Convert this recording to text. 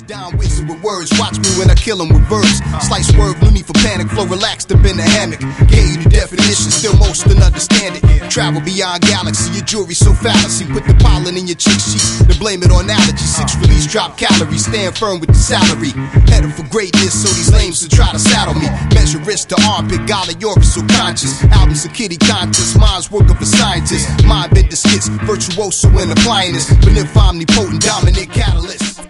Down wizard with words, watch me when I kill him with verbs. Slice word, no need for panic, flow relaxed up in the hammock. Gave you the definition, still most don't understand it. Travel beyond galaxy, your jewelry so fallacy. Put the pollen in your chick sheets, then blame it on allergy. 6 release, drop calories, stand firm with the salary. Headed for greatness, so these lames to try to saddle me. Measure wrist to armpit, Gala York so conscious. Albums of kitty contest, minds work of a scientist. Mind bend the skits, virtuoso and applying this. Benevolent, omnipotent, dominant catalyst.